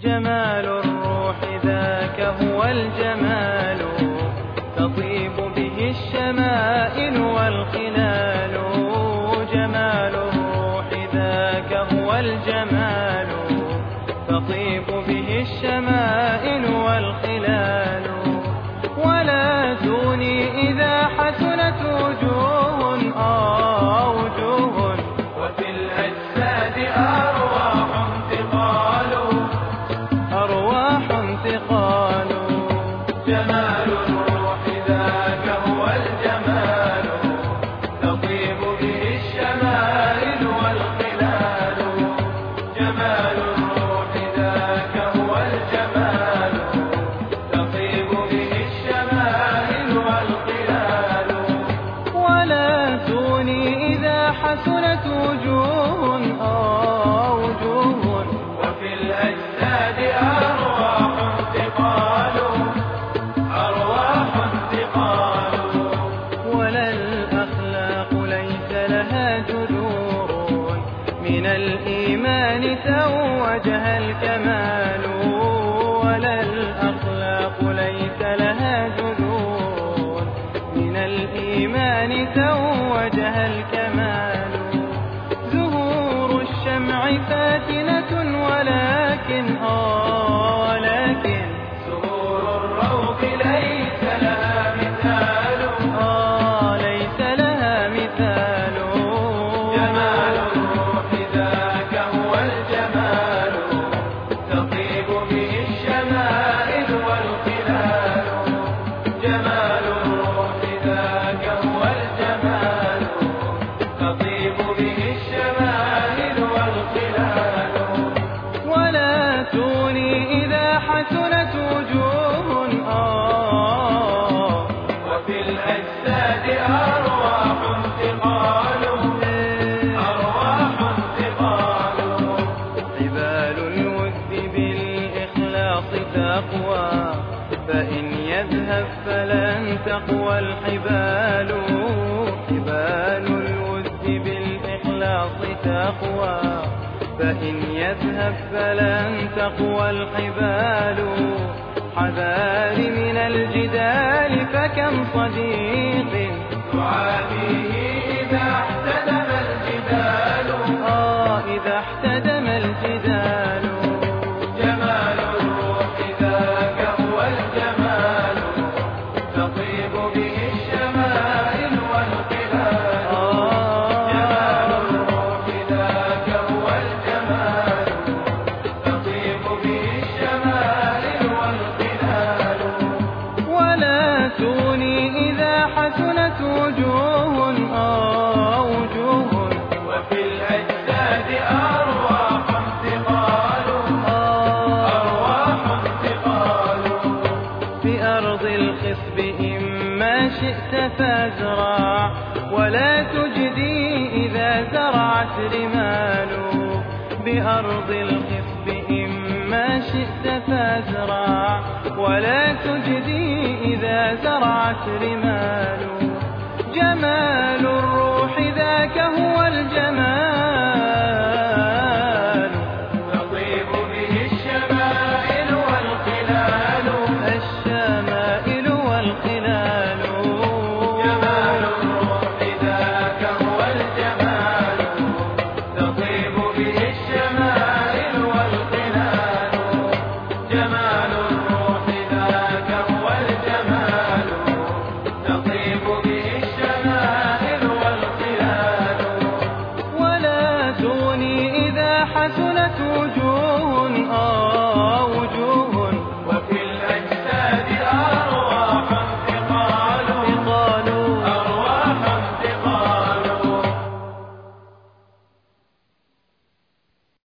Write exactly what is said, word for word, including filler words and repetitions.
جمال الروح ذاك هو الجمال، تطيب به الشمائل والخلال. جمال الروح ذاك هو الجمال، تطيب به الشمائل والخلال. ولا تغني إذا حسنت وجوه آه وجوه، وفي الأجساد أرواح انتقال أرواح انتقال. جمال الروح ذاك هو الجمال، تطيب به الشمائل والخلال. جمال الروح ذاك هو الجمال، تطيب به الشمائل والخلال. ولا تغني إذا حسنت وجوه آه وجوه، وفي الأجساد أرواح انتقال أرواح انتقال. ولا الأخلاق ليس لها جذور، من الإيمان توجها الكمال. ولا الأخلاق ليس لها جذور، من الإيمان توجها الكمال. زهور الشمع فاتنة ولكن آه ولكن زهور الروض ليس لها مثال آه ليس لها مثال. جمال الروح ذاك هو الجمال، تطيب به الشمائل والخلال. جمال الروح ذاك هو الجمال، تطيب به الشمائل والخلال. ولا تغني إذا حسنت وجوه آه وفي الأجساد أرواح انتقال أرواح انتقال. حبال الود بالإخلاص تقوى، فإن يذهب فلن تقوى الحبال. حبال الود بالإخلاص تقوى، فإن يذهب فلن تقوى الحبال. حذار من الجدال فكم صديق تعاديه إذا احتدم الجدال آه إذا احتدم الجدال. جمال الروح ذاك هو الجمال، تطيب به الشمائل والخلال. جمال الروح ذاك هو الجمال، تطيب به الشمائل والخلال. ولا تغني إذا حسنت وجوه آه وجوه، وفي الأجساد أرواح انتقال أرواح انتقال. بأرض الخصب إما شئت فازرع، ولا تجدي إذا زرعت رمال. بأرض الخصب إما شئت فازرع، ولا تجدي إذا زرعت رمال. جمال الروح ذاك هو الجمال، تطيب به الشمائل والخلال. الشمائل والخلال. جمال الروح ذاك هو الجمال، تطيب به الشمائل والخلال. جمال